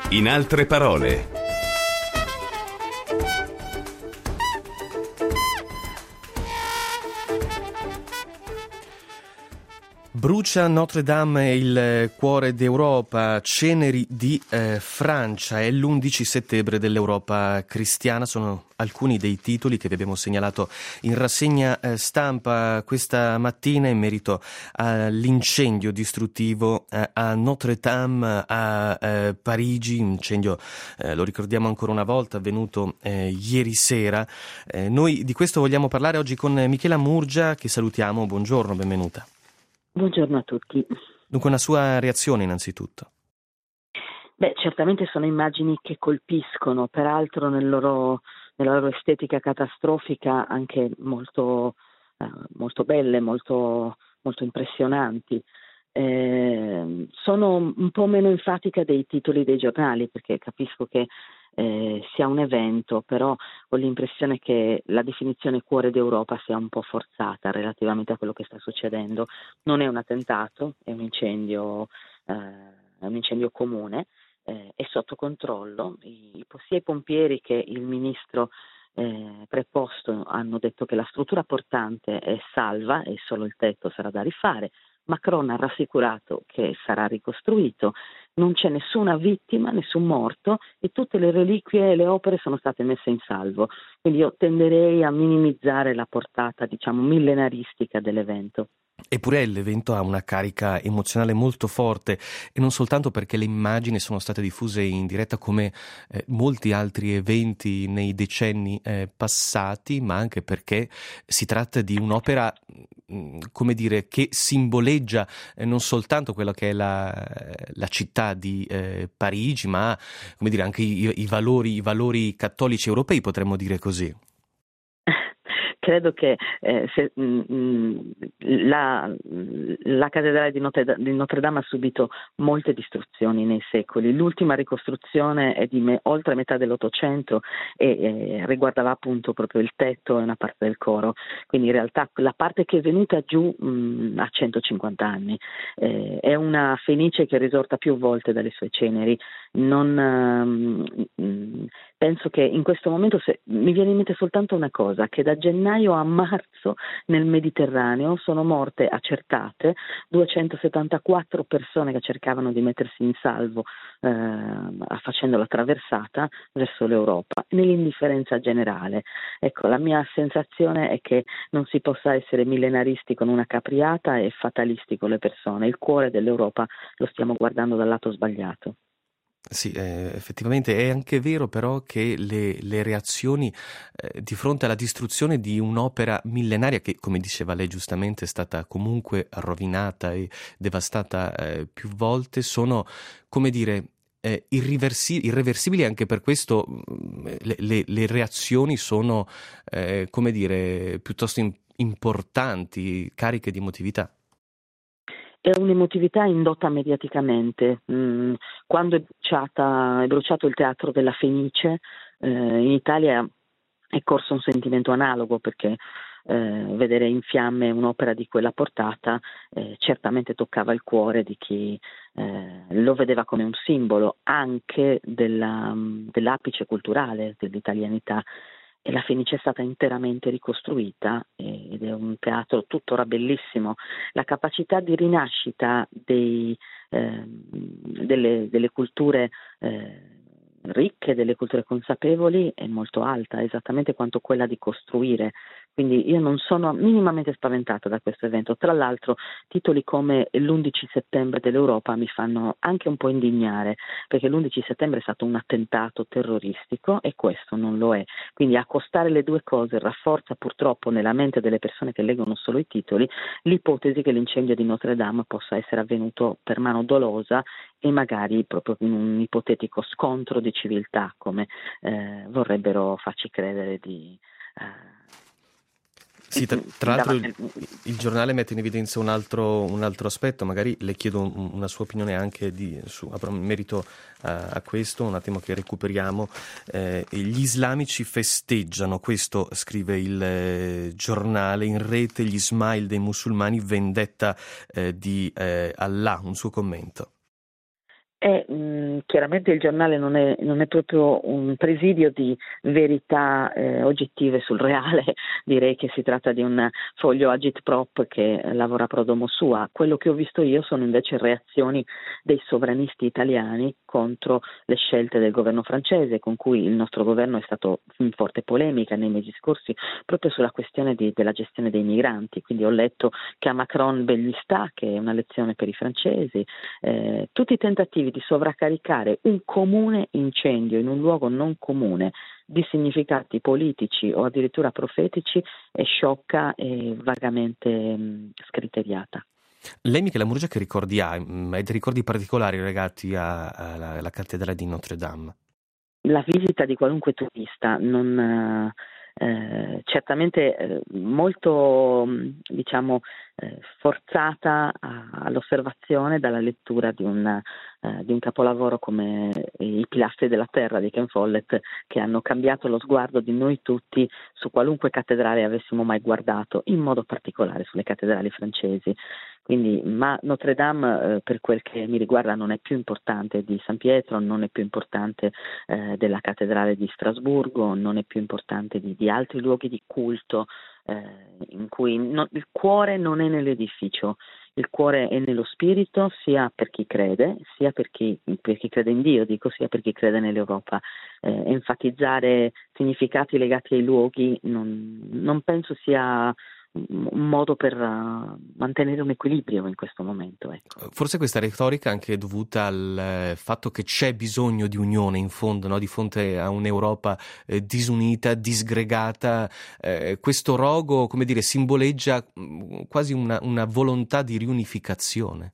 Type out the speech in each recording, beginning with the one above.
In altre parole. Brucia Notre Dame, il cuore d'Europa, ceneri di Francia. È l'11 settembre dell'Europa cristiana. Sono alcuni dei titoli che vi abbiamo segnalato in rassegna stampa questa mattina in merito all'incendio distruttivo a Notre Dame a Parigi. Incendio, lo ricordiamo ancora una volta, avvenuto ieri sera. Noi di questo vogliamo parlare oggi con Michela Murgia, che salutiamo. Buongiorno, benvenuta. Buongiorno a tutti. Dunque, una sua reazione innanzitutto. Certamente sono immagini che colpiscono, peraltro nella loro estetica catastrofica anche molto belle, molto impressionanti. Sono un po' meno enfatica dei titoli dei giornali, perché capisco che sia un evento, però ho l'impressione che la definizione cuore d'Europa sia un po' forzata relativamente a quello che sta succedendo. Non è un attentato, è un incendio comune, è sotto controllo. Sia i pompieri che il ministro preposto hanno detto che la struttura portante è salva e solo il tetto sarà da rifare. Macron ha rassicurato che sarà ricostruito, non c'è nessuna vittima, nessun morto e tutte le reliquie e le opere sono state messe in salvo. Quindi io tenderei a minimizzare la portata, millenaristica dell'evento. Eppure l'evento ha una carica emozionale molto forte, e non soltanto perché le immagini sono state diffuse in diretta come molti altri eventi nei decenni passati, ma anche perché si tratta di un'opera, come dire, che simboleggia non soltanto quella che è la città di Parigi, ma come dire anche i valori cattolici europei, potremmo dire così. Credo che la cattedrale di Notre Dame ha subito molte distruzioni nei secoli. L'ultima ricostruzione è di oltre metà dell'Ottocento e riguardava appunto proprio il tetto e una parte del coro. Quindi in realtà la parte che è venuta giù ha 150 anni. È una fenice che risorta più volte dalle sue ceneri. Penso che in questo momento mi viene in mente soltanto una cosa, che da gennaio a marzo nel Mediterraneo sono morte accertate 274 persone che cercavano di mettersi in salvo facendo la traversata verso l'Europa, nell'indifferenza generale. Ecco, la mia sensazione è che non si possa essere millenaristi con una capriata e fatalisti con le persone. Il cuore dell'Europa lo stiamo guardando dal lato sbagliato. Sì, effettivamente è anche vero però che le reazioni di fronte alla distruzione di un'opera millenaria che, come diceva lei giustamente, è stata comunque rovinata e devastata più volte, sono, come dire, irreversibili. Anche per questo le reazioni sono, come dire, piuttosto importanti, cariche di emotività. È un'emotività indotta mediaticamente. Quando è bruciato il teatro della Fenice, in Italia è corso un sentimento analogo, perché vedere in fiamme un'opera di quella portata certamente toccava il cuore di chi lo vedeva come un simbolo anche dell'apice culturale dell'italianità. E la Fenice è stata interamente ricostruita ed è un teatro tuttora bellissimo. La capacità di rinascita delle culture ricche, delle culture consapevoli è molto alta, esattamente quanto quella di costruire. Quindi io non sono minimamente spaventata da questo evento. Tra l'altro titoli come l'11 settembre dell'Europa mi fanno anche un po' indignare, perché l'11 settembre è stato un attentato terroristico e questo non lo è. Quindi accostare le due cose rafforza purtroppo nella mente delle persone che leggono solo i titoli l'ipotesi che l'incendio di Notre Dame possa essere avvenuto per mano dolosa e magari proprio in un ipotetico scontro di civiltà, come vorrebbero farci credere Sì, tra l'altro il giornale mette in evidenza un altro aspetto. Magari le chiedo una sua opinione anche in merito a questo, un attimo che recuperiamo. Gli islamici festeggiano, questo scrive il giornale, in rete gli smile dei musulmani, vendetta di Allah. Un suo commento. Chiaramente il giornale non è proprio un presidio di verità oggettive sul reale, direi che si tratta di un foglio agitprop che lavora pro domo sua. Quello che ho visto io sono invece reazioni dei sovranisti italiani contro le scelte del governo francese, con cui il nostro governo è stato in forte polemica nei mesi scorsi proprio sulla questione della gestione dei migranti. Quindi ho letto che a Macron ben gli sta, che è una lezione per i francesi, tutti i tentativi di sovraccaricare un comune incendio in un luogo non comune di significati politici o addirittura profetici è sciocca e vagamente scriteriata. Lei, Michela Murgia, che ricordi ha? Dei ricordi particolari legati alla cattedrale di Notre Dame? La visita di qualunque turista certamente molto forzata all'osservazione dalla lettura di un capolavoro come I pilastri della terra di Ken Follett, che hanno cambiato lo sguardo di noi tutti su qualunque cattedrale avessimo mai guardato, in modo particolare sulle cattedrali francesi. Quindi, ma Notre Dame, per quel che mi riguarda, non è più importante di San Pietro, non è più importante della cattedrale di Strasburgo, non è più importante di altri luoghi di culto in cui il cuore non è nell'edificio, il cuore è nello spirito, sia per chi crede, sia per chi crede in Dio, sia per chi crede nell'Europa. Enfatizzare significati legati ai luoghi non penso sia un modo per mantenere un equilibrio in questo momento. Ecco. Forse questa retorica è anche dovuta al fatto che c'è bisogno di unione in fondo, no? Di fronte a un'Europa disunita, disgregata. Questo rogo, come dire, simboleggia quasi una volontà di riunificazione.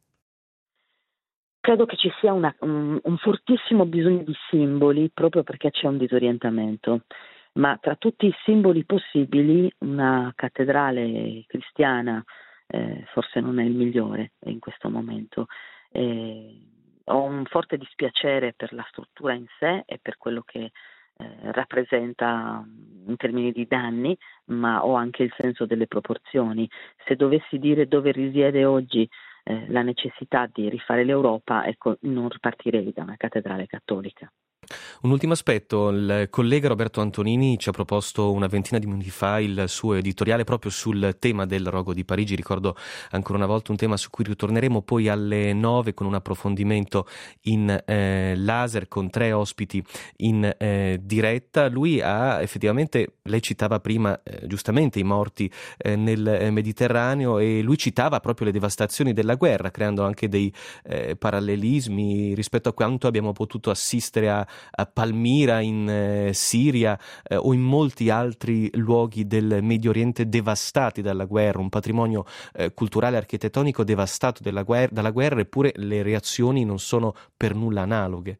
Credo che ci sia un fortissimo bisogno di simboli proprio perché c'è un disorientamento. Ma tra tutti i simboli possibili una cattedrale cristiana forse non è il migliore in questo momento. Ho un forte dispiacere per la struttura in sé e per quello che rappresenta in termini di danni, ma ho anche il senso delle proporzioni. Se dovessi dire dove risiede oggi la necessità di rifare l'Europa, ecco, non ripartirei da una cattedrale cattolica. Un ultimo aspetto, il collega Roberto Antonini ci ha proposto una ventina di minuti fa il suo editoriale proprio sul tema del rogo di Parigi. Ricordo ancora una volta un tema su cui ritorneremo poi alle 9 con un approfondimento in laser con 3 ospiti in diretta. Lui ha effettivamente, lei citava prima giustamente i morti nel Mediterraneo, e lui citava proprio le devastazioni della guerra, creando anche dei parallelismi rispetto a quanto abbiamo potuto assistere a Palmira in Siria o in molti altri luoghi del Medio Oriente devastati dalla guerra, un patrimonio culturale e architettonico devastato dalla guerra, eppure le reazioni non sono per nulla analoghe.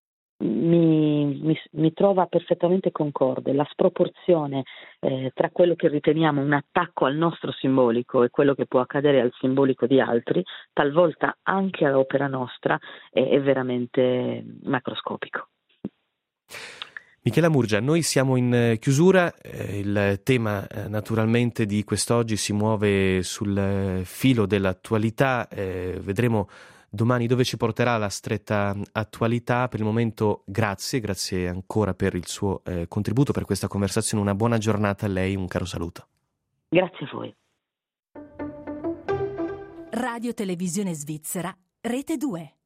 Mi trova perfettamente concorde. La sproporzione tra quello che riteniamo un attacco al nostro simbolico e quello che può accadere al simbolico di altri, talvolta anche all'opera nostra, è veramente macroscopico. Michela Murgia, noi siamo in chiusura, il tema naturalmente di quest'oggi si muove sul filo dell'attualità, vedremo domani dove ci porterà la stretta attualità. Per il momento grazie ancora per il suo contributo, per questa conversazione, una buona giornata a lei, un caro saluto. Grazie a voi. Radio Televisione Svizzera, Rete 2.